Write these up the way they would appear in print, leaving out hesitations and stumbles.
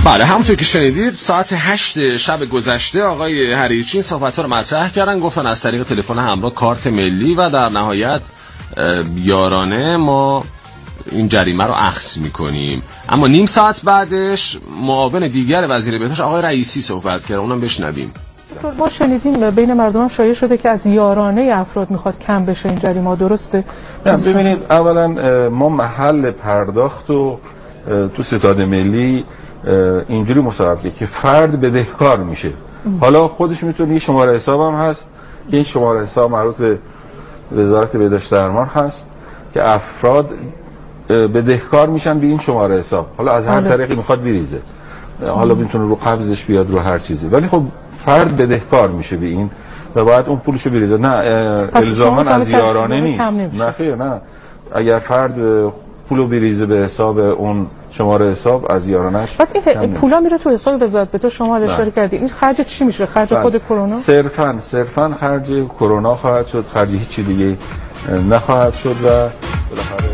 بله، همونطور که شنیدید ساعت 8 شب گذشته آقای حریچی صحبت‌ها رو مطرح کردن، گفتن از طریق تلفن همراه، کارت ملی و در نهایت یارانه ما این جریمه رو اخذ می‌کنیم. اما نیم ساعت بعدش معاون دیگر وزیر بهداشت آقای رئیسی صحبت کرد، اونم بشنویم. ما شنیدیم بین مردم هم شایع شده که از یارانه افراد میخواد کم بشه این جریمه، درسته؟ ببینید، اولا ما محل پرداخت و تو ستاد ملی اینجوری مصوب که فرد بدهکار میشه. حالا خودش میتونه یه شماره حساب هم هست، این شماره حساب مربوط به وزارت بهداشت درمان هست که افراد بدهکار میشن به این شماره حساب. حالا از هر طریقی میخواد بریزه، حالا میتونه رو قبضش بیاد، رو هر چیزی، ولی خب فرد بدهکار میشه به این و باید اون پولشو بریزه. نه الزاما از یارانه نیست. نه خیر، نه، اگر فرد پولو بریزه به حساب اون شماره حساب از یارانش، بعد این پولا میره تو حساب وزارت بهداشت. شما اشاره کردید این خرج چی میشه؟ خرج خود کرونا؟ صرفاً خرج کرونا خواهد شد، خرج هیچ چیز دیگه نخواهد شد. و بالاخره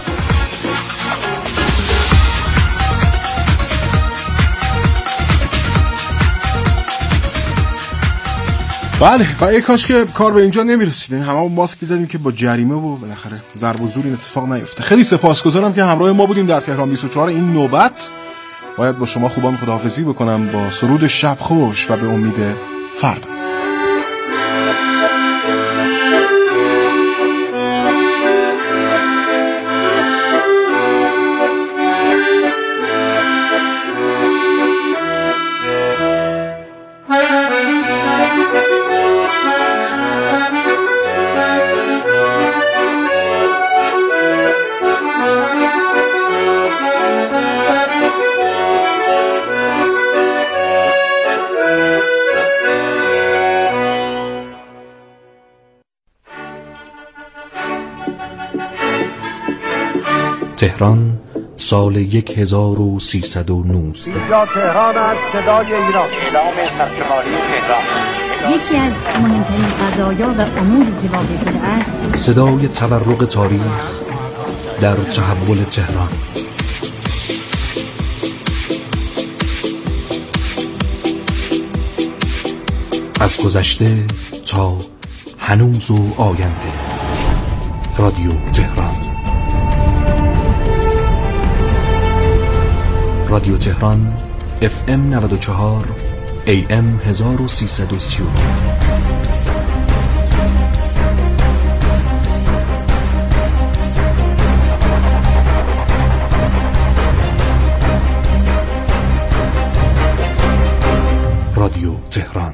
بله، و ای کاش که کار به اینجا نمیرسید، هممون ماسک می‌زدیم که با جریمه و بالاخره ضرب و زور این اتفاق نیفته. خیلی سپاسگزارم که همراه ما بودیم در تهران 24. این نوبت باید با شما خوبان خداحافظی بکنم با سرود شب خوش و به امید فردا. تهران سال 1319. اینجا تهران است، صدای ایران. اعلام سرشماری تهران. یکی از مهمترین قضایا و اموری که واقع شده است، صدای تورق تاریخ در تحول تهران. از گذشته تا هنوز و آینده. رادیو تهران. رادیو تهران FM 94 AM 1330. رادیو تهران.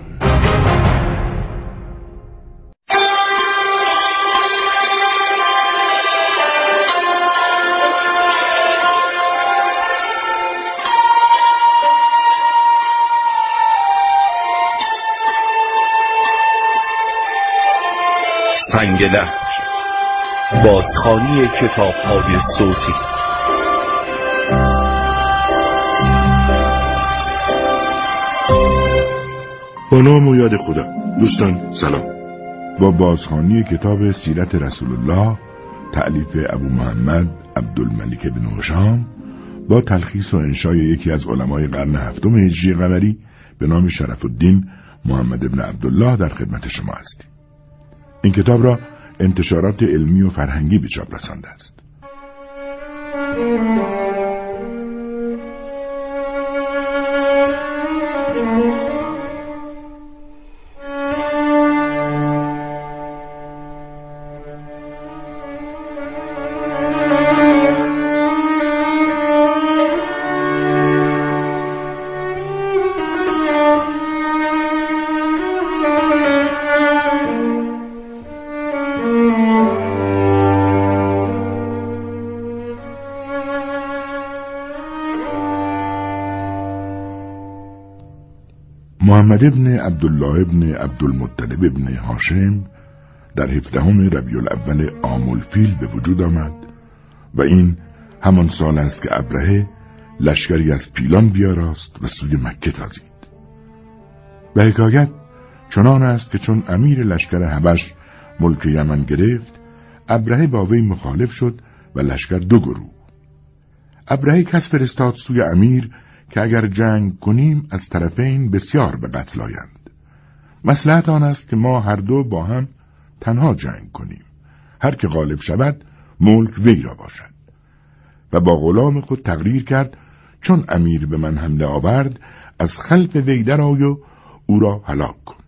سنگ لهج، بازخوانی کتاب‌های صوتی. با نام و یاد خدا. دوستان سلام. با بازخوانی کتاب سیرت رسول الله تألیف ابو محمد عبدالملک بن هشام با تلخیص و انشای یکی از علمای قرن هفتم هجری قمری به نام شرف الدین محمد بن عبدالله در خدمت شما هستیم. این کتاب را انتشارات علمی و فرهنگی به چاپ رسانده است. محمد ابن عبدالله ابن عبدالمطلب ابن هاشم در 17 ربیع الاول عام الفیل به وجود آمد و این همان سال است که ابرهه لشکری از پیلان بیاراست و سوی مکه تازید. به حکایت چنان است که چون امیر لشکر حبش ملک یمن گرفت، ابرهه با وی مخالف شد و لشکر دو گروه. ابرهه کس فرستاد سوی امیر که اگر جنگ کنیم از طرفین بسیار به قتل آیند. مصلحت آن است که ما هر دو با هم تنها جنگ کنیم. هر که غالب شود ملک وی را باشد. و با غلام خود تقریر کرد چون امیر به من حمله آورد از خلف وی درآی و او را هلاک کن.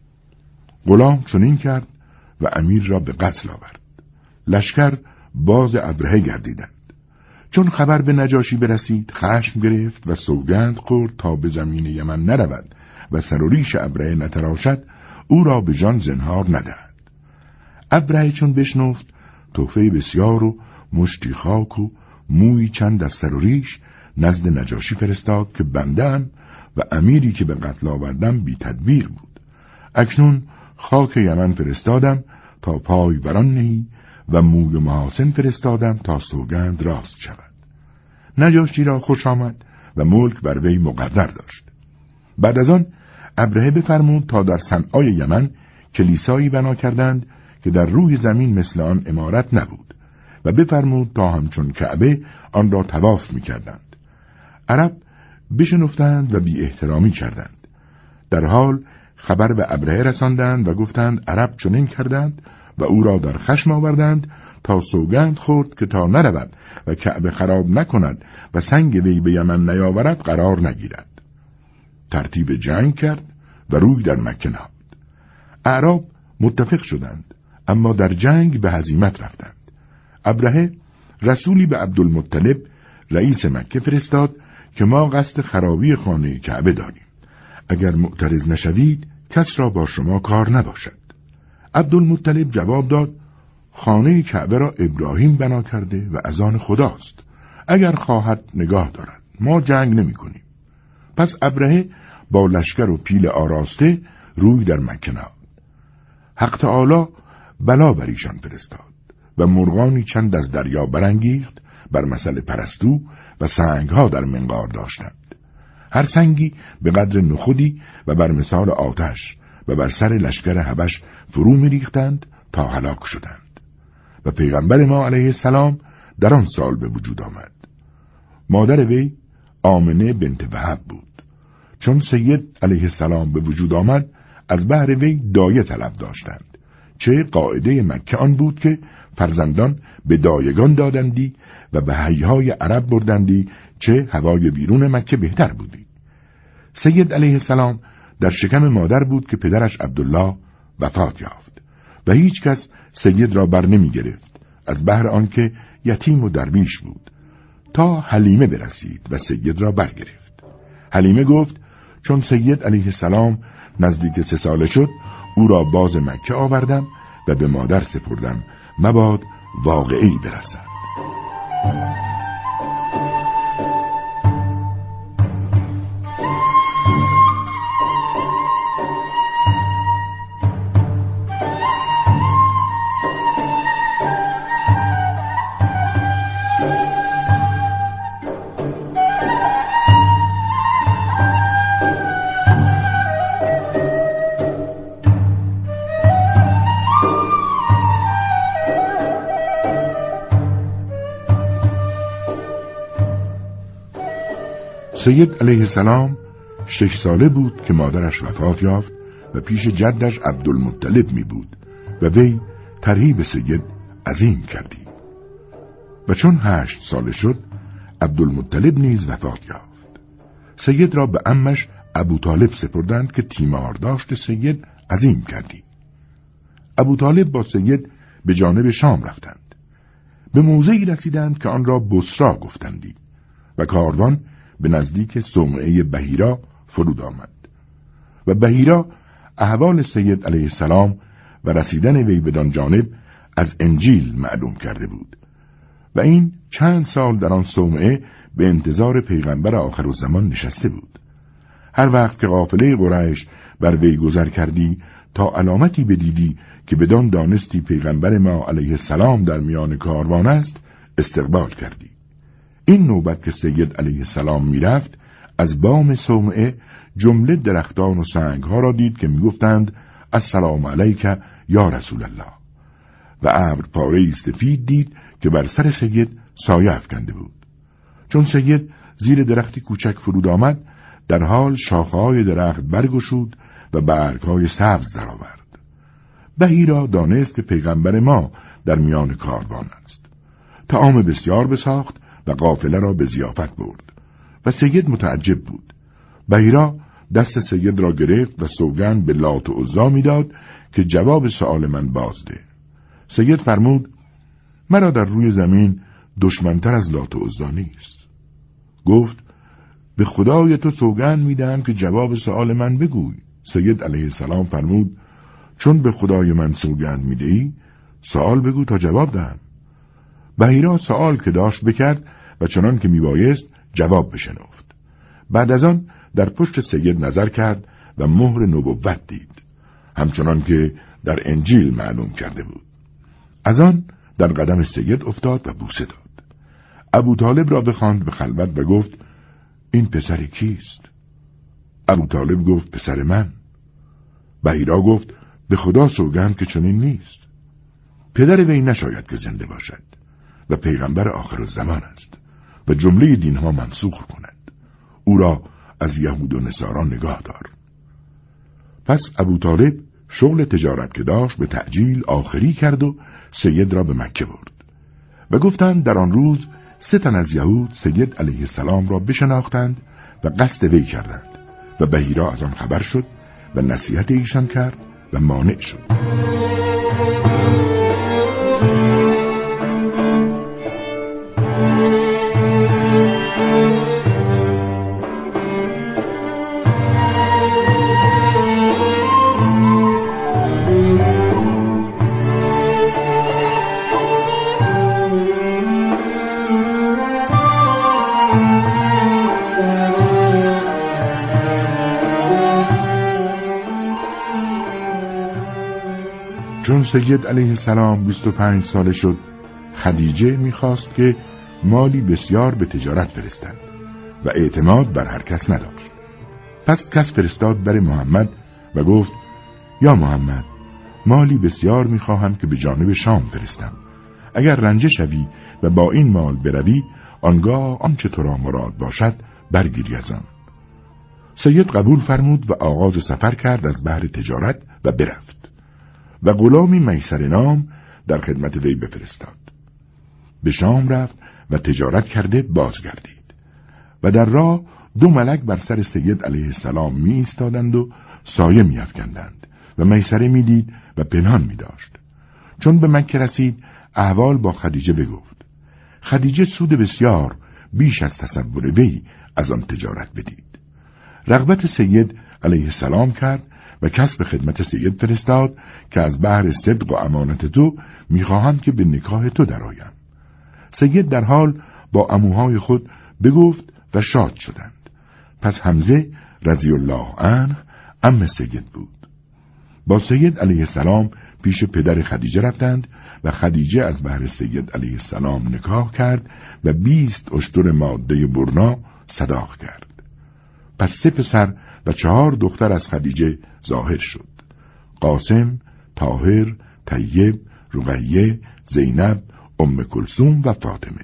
غلام چنین کرد و امیر را به قتل آورد. لشکر باز ابرهه گردیدند. چون خبر به نجاشی برسید خشم گرفت و سوگند خورد تا به زمین یمن نرود و سر و ریش ابرهه نتراشد او را به جان زنهار ندهد. ابرهه چون بشنفت تحفه بسیار و مشتی خاک و موی چند از سر و ریش نزد نجاشی فرستاد که بنده‌ام و امیری که به قتل آوردم بی تدبیر بود. اکنون خاک یمن فرستادم تا پای بران نهی و موی و محاسن فرستادم تا سوگند راست شود. نجاشی را خوش آمد و ملک بر وی مقرر داشت. بعد از آن ابرهه بفرمود تا در صنعای یمن کلیسایی بنا کردند که در روی زمین مثل آن عمارت نبود و بفرمود تا همچون کعبه آن را طواف می‌کردند. عرب بشنفتند و بی احترامی کردند. در حال خبر به ابرهه رساندند و گفتند عرب چنین کردند و او را در خشم آوردند تا سوگند خورد که تا نرود و کعبه خراب نکند و سنگ وی به یمن نیاورد قرار نگیرد. ترتیب جنگ کرد و روی در مکه نهاد. اعراب متفق شدند اما در جنگ به هزیمت رفتند. ابرهه رسولی به عبدالمطلب رئیس مکه فرستاد که ما قصد خرابی خانه کعبه داریم. اگر معترض نشوید کس را با شما کار نباشد. عبدالمطلب جواب داد خانه کعبه را ابراهیم بنا کرده و از آن خداست. اگر خواهد نگاه دارد. ما جنگ نمی کنیم. پس ابرهه با لشکر و پیل آراسته روی در مکه نهاد. حق تعالی بلا بر ایشان فرستاد و مرغانی چند از دریا برانگیخت بر مثل پرستو و سنگها در منقار داشتند. هر سنگی به قدر نخودی و بر مثال آتش و بر سر لشکر حبش فرو می‌ریختند تا هلاک شدند. و پیغمبر ما علیه السلام در آن سال به وجود آمد. مادر وی آمنه بنت وهب بود. چون سید علیه السلام به وجود آمد از بهر وی دایه طلب داشتند. چه قاعده مکه آن بود که فرزندان به دایگان دادندی و به حیهای عرب بردندی چه هوای بیرون مکه بهتر بودی. سید علیه السلام در شکم مادر بود که پدرش عبدالله وفات یافت و هیچ کس سید را بر نمی گرفت از بهر آنکه یتیم و درویش بود تا حلیمه برسید و سید را برگرفت. حلیمه گفت چون سید علیه السلام نزدیک 3 ساله شد او را باز مکه آوردم و به مادر سپردم مباد واقعی برسد. سید علیه السلام 6 ساله بود که مادرش وفات یافت و پیش جدش عبدالمطلب می بود و وی ترهیب سید عظیم کردی. و چون 8 ساله شد عبدالمطلب نیز وفات یافت. سید را به عمش ابوطالب سپردند که تیمار داشت سید عظیم کردی. ابوطالب با سید به جانب شام رفتند. به موضعی رسیدند که آن را بصرا گفتندی و کاروان به نزدیک صومعه بحیرا فرود آمد و بحیرا احوال سید علیه السلام و رسیدن وی بدان جانب از انجیل معلوم کرده بود و این چند سال در آن صومعه به انتظار پیغمبر آخرالزمان نشسته بود. هر وقت که قافله قریش بر وی گذر کردی تا علامتی بدیدی که بدان دانستی پیغمبر ما علیه السلام در میان کاروان است استقبال کردی. این نوبت که سید علیه السلام میرفت از بام صومعه جمله درختان و سنگها را دید که میگفتند السلام علیک یا رسول الله و ابر پاره‌ای سفید دید که بر سر سید سایه افکنده بود. چون سید زیر درختی کوچک فرود آمد، در حال شاخه‌های درخت برگشود و برگ‌های سبز درآورد. بحیرا دانست که پیغمبر ما در میان کاروان است. طعام بسیار بساخت و قافله را به ضیافت برد و سید متعجب بود. بحیرا دست سید را گرفت و سوگند به لات و عزی می‌داد که جواب سؤال من بازده. سید فرمود: مرا در روی زمین دشمنتر از لات و عزی نیست. گفت: به خدای تو سوگند می‌دهم که جواب سؤال من بگوی. سید علیه السلام فرمود: چون به خدای من سوگند می‌دهی، سؤال بگو تا جواب دهم. بحیرا سؤال که داشت بکرد و چنان که میبایست جواب بشنفت. بعد از آن در پشت سید نظر کرد و مهر نبوت دید، همچنان که در انجیل معلوم کرده بود. از آن در قدم سید افتاد و بوسه داد. ابو طالب را بخواند به خلوت و گفت: این پسر کیست؟ ابو طالب گفت: پسر من. بحیرا گفت: به خدا سوگند که چنین نیست. پدر وی نشاید که زنده باشد و پیغمبر آخر الزمان است و جمله دینها منسوخ کند. او را از یهود و نصارا نگاه دار. پس ابو طالب شغل تجارت که داشت به تعجیل آخری کرد و سید را به مکه برد و گفتند در آن روز 3 تن از یهود سید علیه السلام را بشناختند و قصد وی کردند و بحیرا از آن خبر شد و نصیحت ایشان کرد و مانع شد. چون سید علیه السلام 25 ساله شد، خدیجه می‌خواست که مالی بسیار به تجارت فرستند و اعتماد بر هر کس نداشت. پس کس فرستاد بر محمد و گفت: یا محمد، مالی بسیار می‌خواهم که به جانب شام فرستم. اگر رنجه شوی و با این مال بروی، آنگاه آنچه تو را مراد باشد برگیری از آن. سید قبول فرمود و آغاز سفر کرد از بحر تجارت و برفت و غلامی میسر نام در خدمت وی بفرستاد. به شام رفت و تجارت کرده بازگردید و در راه 2 ملک بر سر سید علیه السلام می ایستادند و سایه می افکندند و میسره می دید و پنهان می داشت. چون به مکه رسید احوال با خدیجه بگفت. خدیجه سود بسیار بیش از تصور وی از آن تجارت بدید. رغبت سید علیه السلام کرد و کس به خدمت سید فرستاد که از بحر صدق و امانت تو میخواهم که به نکاح تو درآیم. سید در حال با عموهای خود بگفت و شاد شدند. پس حمزه رضی الله عنه عم سید بود. با سید علیه السلام پیش پدر خدیجه رفتند و خدیجه از بحر سید علیه السلام نکاح کرد و 20 اشتر ماده برنا صداق کرد. پس 3 پسر و 4 دختر از خدیجه ظاهر شد: قاسم، طاهر، طیب، رقیه، زینب، ام کلثوم و فاطمه.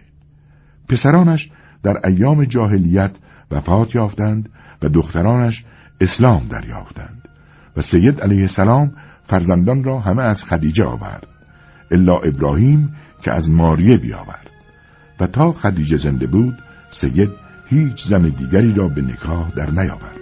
پسرانش در ایام جاهلیت وفات یافتند و دخترانش اسلام دریافتند و سید علیه السلام فرزندان را همه از خدیجه آورد الا ابراهیم که از ماریه بیاورد و تا خدیجه زنده بود سید هیچ زن دیگری را به نکاح در نیاورد.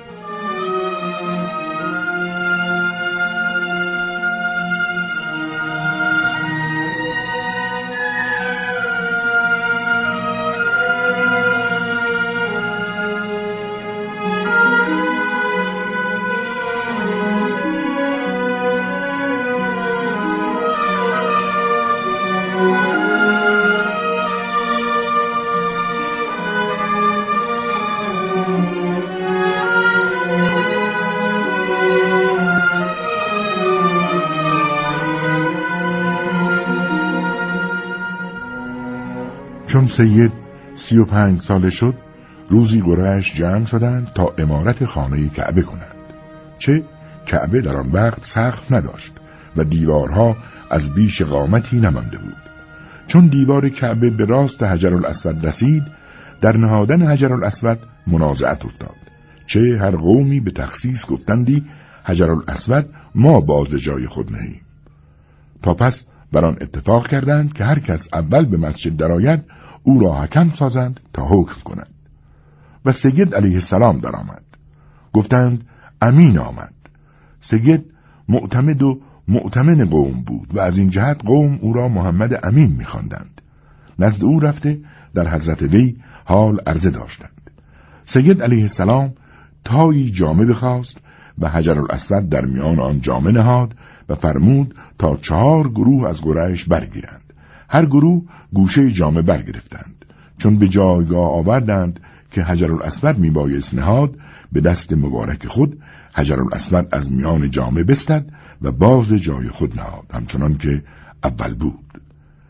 چون سید 35 ساله شد، روزی قریش جمع شدند تا عمارت خانه کعبه کنند. چه کعبه در آن وقت سقف نداشت و دیوارها از بیش قامتی نمانده بود. چون دیوار کعبه به راست حجر الاسود رسید در نهادن حجر الاسود منازعت افتاد، چه هر قومی به تخصیص گفتندی حجر الاسود ما باز جای خود نهیم. تا پس بر آن اتفاق کردند که هر کس اول به مسجد درآید او را حکم سازند تا حکم کنند. و سید علیه السلام در آمد. گفتند امین آمد. سید معتمد و مؤتمن قوم بود و از این جهت قوم او را محمد امین می‌خواندند. نزد او رفته در حضرت وی حال عرضه داشتند. سید علیه السلام تایی جامه بخواست و حجر الاسود در میان آن جامه نهاد و فرمود تا 4 گروه از قریش برگیرند. هر گروه گوشه جامه برگرفتند. چون به جایگاه آوردند که حجر الاسود میبایست نهاد، به دست مبارک خود حجر الاسود از میان جامه بستد و باز جای خود نهاد، همچنان که اول بود.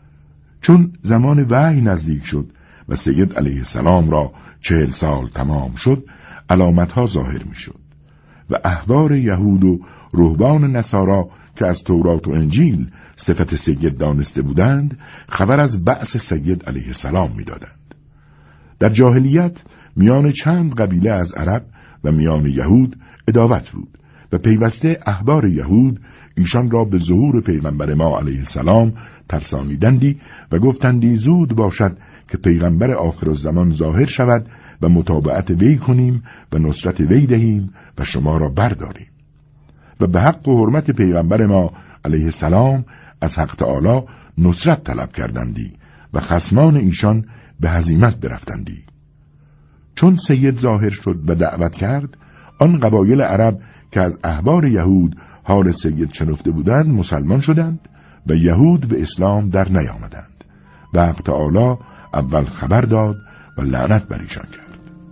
چون زمان وحی نزدیک شد و سید علیه السلام را 40 سال تمام شد، علامتها ظاهر می شد و احبار یهود و رهبان نصارا که از تورات و انجیل صفت سید دانسته بودند خبر از بعث سید علیه السلام می دادند. در جاهلیت میان چند قبیله از عرب و میان یهود عداوت بود و پیوسته احبار یهود ایشان را به ظهور پیغمبر ما علیه السلام ترسانیدندی و گفتندی زود باشد که پیغمبر آخرالزمان ظاهر شود و متابعت وی کنیم و نصرت وی دهیم و شما را برداریم. و به حق و حرمت پیغمبر ما علیه السلام از حق تعالی نصرت طلب کردندی و خصمان ایشان به هزیمت برفتندی. چون سید ظاهر شد و دعوت کرد، آن قبایل عرب که از احبار یهود حال سید شنفته بودند مسلمان شدند و یهود به اسلام در نیامدند و حق تعالی اول خبر داد و لعنت بر ایشان کرد.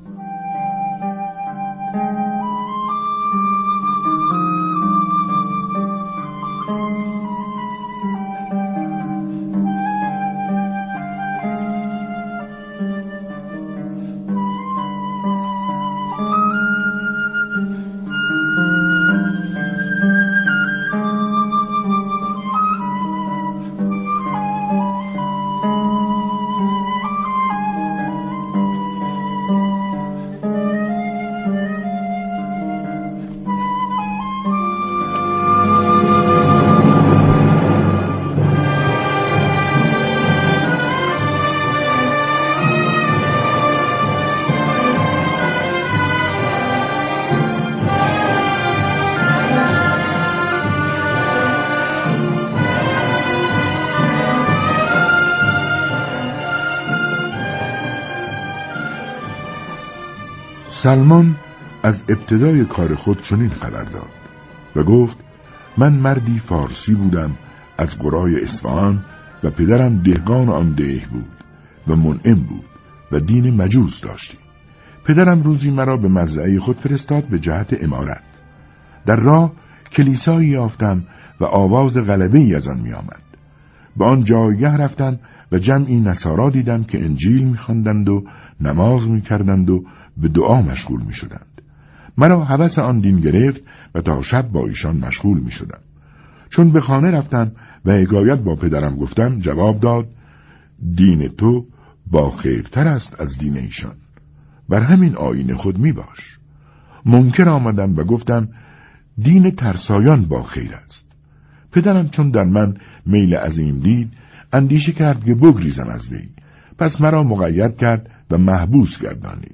سلمان از ابتدای کار خود چنین خبر داد و گفت من مردی فارسی بودم از قرای اصفهان و پدرم دهقان آن ده بود و منعم بود و دین مجوس داشتی. پدرم روزی مرا به مزرعه خود فرستاد به جهت امارت. در راه کلیسایی یافتم و آواز غلبه‌ای از آن می آمد. به آن جایگه رفتم و جمعی نصارا دیدم که انجیل می خواندند و نماز می کردند و به دعا مشغول می شدند. مرا هوس آن دین گرفت و تا شب با ایشان مشغول می شدم. چون به خانه رفتم و حکایت با پدرم گفتم، جواب داد دین تو با خیرتر است از دین ایشان، بر همین آیین خود می باش. منکر آمدم و گفتم دین ترسایان با خیر است. پدرم چون در من میل عظیم دید اندیشه کرد که بگریزم از وی، پس مرا مقید کرد و محبوس گردانید.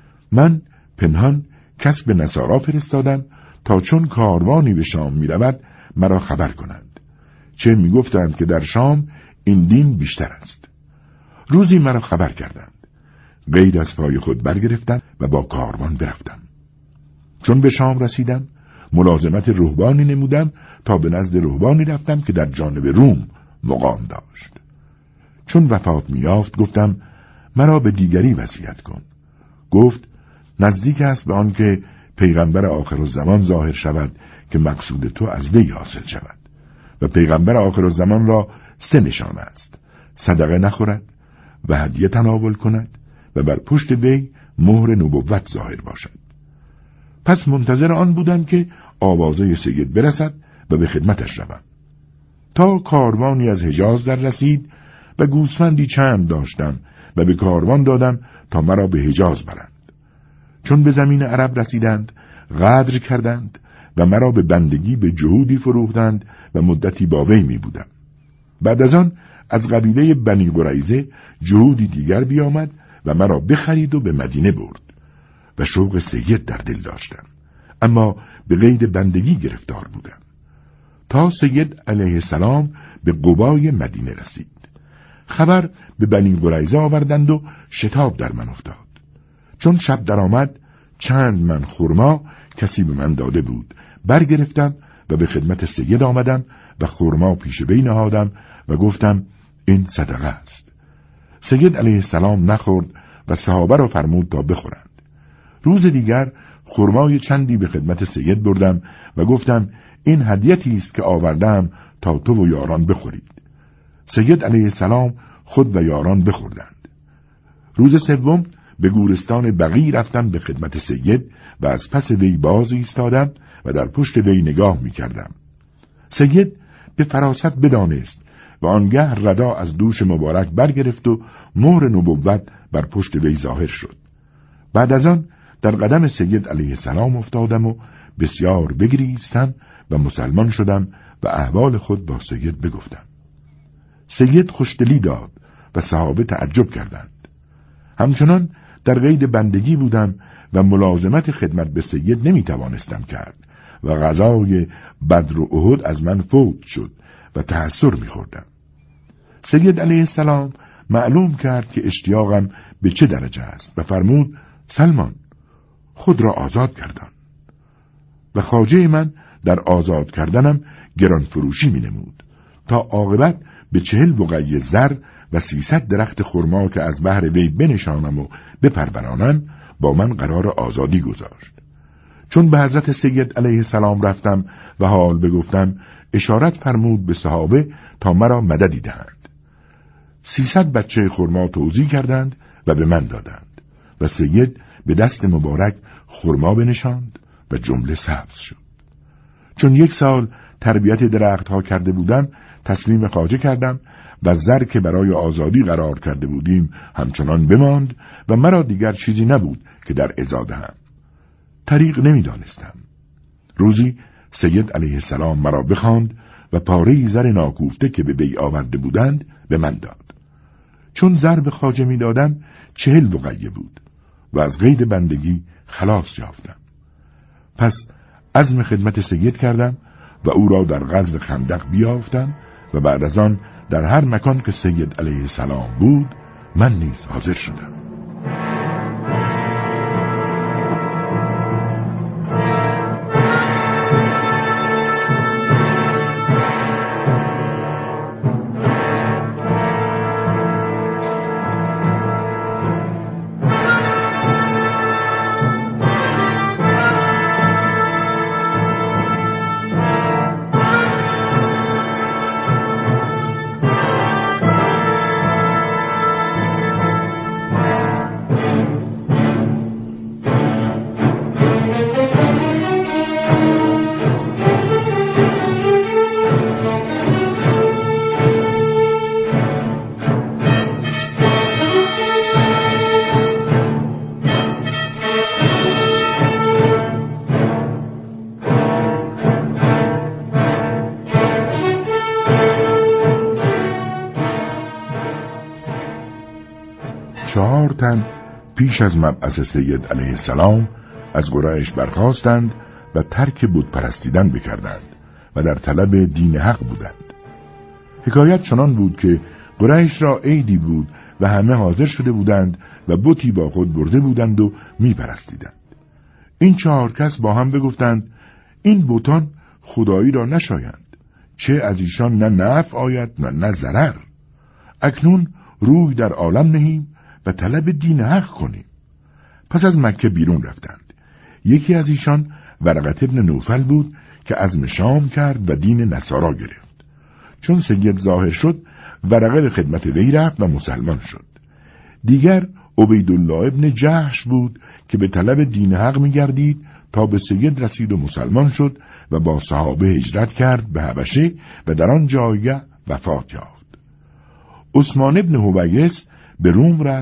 من پنهان کس به نصارا فرستادم تا چون کاروانی به شام می رود مرا خبر کنند، چه می گفتند که در شام این دین بیشتر است. روزی مرا خبر کردند، قید از پای خود برگرفتم و با کاروان برفتم. چون به شام رسیدم ملازمت رهبانی نمودم تا به نزد رهبانی رفتم که در جانب روم مقام داشت. چون وفات می یافت گفتم مرا به دیگری وصیت کن. گفت نزدیک است به آن که پیغمبر آخرالزمان ظاهر شود که مقصود تو از وی حاصل شود. و پیغمبر آخرالزمان را 3 نشانه است: صدقه نخورد و هدیه تناول کند و بر پشت وی مهر نبوت ظاهر باشد. پس منتظر آن بودم که آوازه سید برسد و به خدمتش روم. تا کاروانی از حجاز در رسید و گوسفندی چند داشتم و به کاروان دادم تا مرا به حجاز برند. چون به زمین عرب رسیدند غدر کردند و مرا به بندگی به جهودی فروختند و مدتی با وی می بودم. بعد از آن از قبیله بنی قریظه جهودی دیگر بیامد و مرا بخرید و به مدینه برد و شوق سید در دل داشتم، اما به قید بندگی گرفتار بودم تا سید علیه السلام به قبای مدینه رسید. خبر به بنی قریظه آوردند و شتاب در من افتاد. چون شب در آمد چند من خرما کسی به من داده بود برگرفتم و به خدمت سید آمدم و خرما پیش وی نهادم و گفتم این صدقه است. سید علیه السلام نخورد و صحابه را فرمود تا بخورند. روز دیگر خرمای چندی به خدمت سید بردم و گفتم این هدیتی است که آوردم تا تو و یاران بخورید. سید علیه السلام خود و یاران بخوردند. روز سوم به گورستان بقیع رفتم به خدمت سید و از پس وی باز ایستادم و در پشت وی نگاه می کردم. سید به فراست بدانست و آنگه ردا از دوش مبارک برگرفت و مهر نبوت بر پشت وی ظاهر شد. بعد از آن در قدم سید علیه السلام افتادم و بسیار بگریستم و مسلمان شدم و احوال خود با سید بگفتم. سید خوشدلی داد و صحابه تعجب کردند. همچنان در قید بندگی بودم و ملازمت خدمت به سید نمی توانستم کرد و غزای بدر و احد از من فوت شد و تحسر می خوردم. سید علیه السلام معلوم کرد که اشتیاقم به چه درجه است و فرمود سلمان خود را آزاد گردان. و خواجه من در آزاد کردنم گران فروشی می نمود تا عاقبت به 40 بقعه زر و 300 درخت خرما که از بهر وی بنشانم و بپرورانم با من قرار آزادی گذاشت. چون به حضرت سید علیه السلام رفتم و حال بگفتم اشارت فرمود به صحابه تا مرا مددی دهند. 300 بچه خرما توزیع کردند و به من دادند و سید به دست مبارک خرما بنشاند و جمله سبز شد. چون 1 سال تربیت درختها کرده بودم تسلیم خواجه کردم و زر که برای آزادی قرار کرده بودیم همچنان بماند و مرا دیگر چیزی نبود که در عزا دهم. طریق نمیدانستم. روزی سید علیه السلام مرا بخواند و پاره‌ای زر ناکوفته که به وی آورده بودند به من داد. چون زر به خواجه میدادم 40 بقعه بود و از قید بندگی خلاص یافتم. پس عزم خدمت سید کردم و او را در غزو خندق بیافتم و بعد از آن در هر مکان که سید علیه السلام بود من نیز حاضر شدم. تن پیش از مبعث سید علیه السلام از قریش برخاستند و ترک بت پرستیدن بکردند و در طلب دین حق بودند. حکایت چنان بود که قریش را عیدی بود و همه حاضر شده بودند و بتی با خود برده بودند و می پرستیدند. این 4 کس با هم بگفتند این بتان خدایی را نشایند، چه از ایشان نه نفع آید نه ضرر. اکنون روی در عالم نهیم و طلب دین حق کنیم. پس از مکه بیرون رفتند. یکی از ایشان ورقه ابن نوفل بود که عزم شام کرد و دین نصارا گرفت. چون سید ظاهر شد ورقه به خدمت وی رفت و مسلمان شد. دیگر عبیدالله ابن جحش بود که به طلب دین حق می گردید تا به سید رسید و مسلمان شد و با صحابه هجرت کرد به حبشه و در آن جایگه وفات یافت. عثمان ابن حویس به روم رفت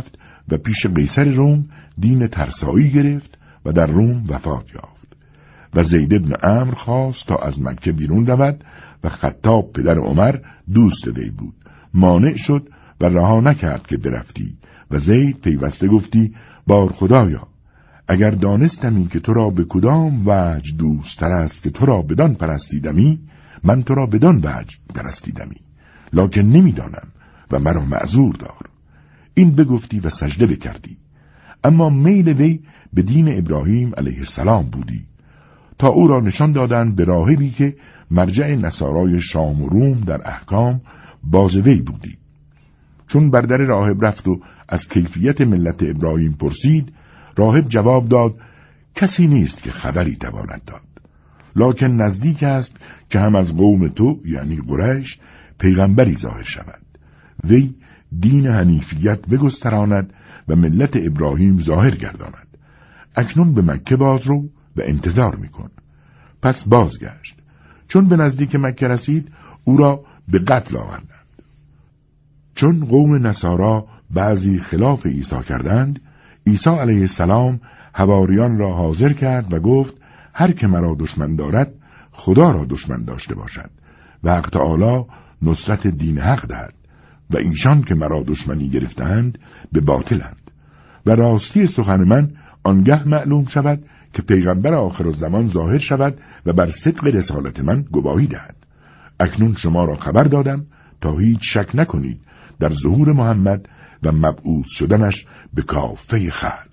و پیش قیصر روم دین ترسایی گرفت و در روم وفات یافت. و زید بن عمرو خواست تا از مکه بیرون رود و خطاب پدر عمر دوست وی بود، مانع شد و رها نکرد که برفتی. و زید پیوسته گفتی: بار خدایا، اگر دانستمی که تو را به کدام وجه دوست تر است که تو را بدان پرستیدمی، من تو را بدان وجه پرستیدمی، لکن نمیدانم و مرا معذور دار. این بگفتی و سجده بکردی. اما میل وی به دین ابراهیم علیه السلام بودی، تا او را نشان دادند به راهبی که مرجع نصارای شام و روم در احکام باز وی بودی. چون بر در راهب رفت و از کیفیت ملت ابراهیم پرسید، راهب جواب داد: کسی نیست که خبری تواند داد، لکن نزدیک است که هم از قوم تو یعنی قریش پیغمبری ظاهر شود، وی دین حنیفیت بگستراند و ملت ابراهیم ظاهر گرداند. اکنون به مکه باز رو و انتظار میکن. پس بازگشت. چون به نزدیک مکه رسید، او را به قتل آوردند. چون قوم نصارا بعضی خلاف عیسی کردند، عیسی علیه السلام حواریان را حاضر کرد و گفت: هر که مرا دشمن دارد خدا را دشمن داشته باشد و حق تعالی نصرت دین حق دهد، و ایشان که مرا دشمنی گرفتند به باطلند. و راستی سخن من آنگه معلوم شود که پیغمبر آخر الزمان ظاهر شود و بر صدق رسالت من گواهی دهد. اکنون شما را خبر دادم تا هیچ شک نکنید در ظهور محمد و مبعوث شدنش به کافه خلق.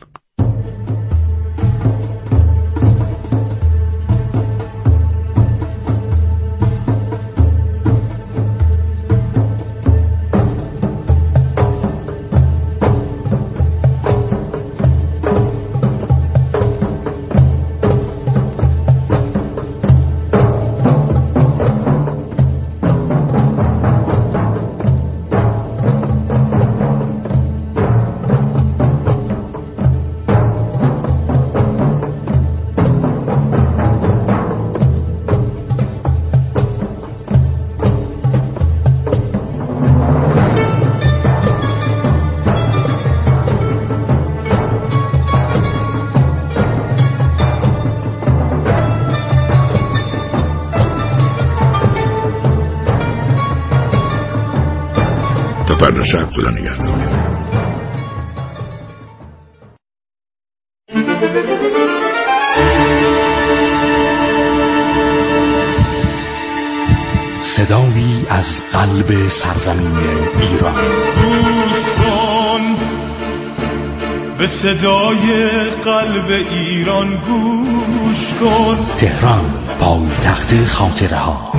فردا شب خدا نگهدار. صدایی از قلب سرزمین ایران. گوش کن به صدای قلب ایران، گوش کن. تهران، پایتخت خاطره ها.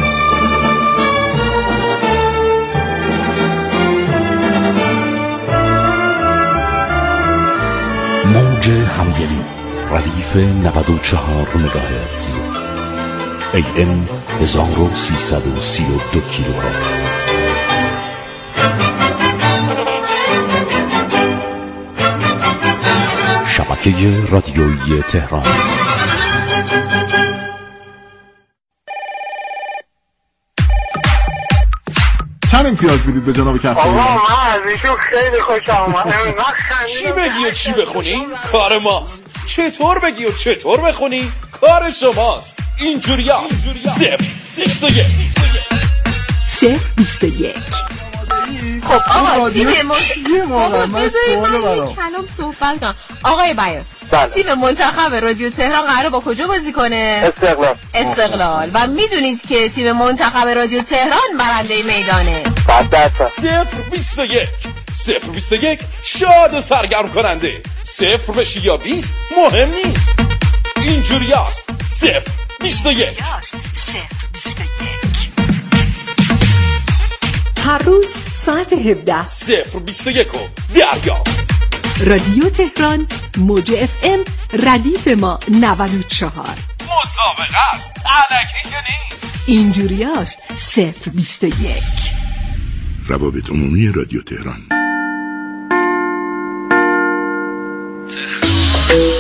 موج همگلی، ردیف 94 مگاهرتز، AM 1332 کیلوهرتز. شبکه رادیویی تهران. چند امتیاز میدید به جناب کسایی؟ آقا من از ایشون خیلی خوشم اومد. چی بگی و چی بخونی کار ماست، چطور بگی و چطور بخونی کار شماست. اینجوریاست. 021 خب آقا تیم من سوال برام کلام صحبت کن. آقای بیات، تیم منتخب رادیو تهران قراره با کجا بازی کنه؟ استقلال. و میدونید که تیم منتخب رادیو تهران برنده میدانه. 021 شاد و سرگرم کننده. 0 بشی یا 20 مهم نیست. اینجوریاست. 021 هر روز ساعت 17 021 دریا. رادیو تهران، موج FM، ردیف ما 94. مسابقه است، الکی که نیست. اینجوریاست. 021 روابط عمومی رادیو تهران.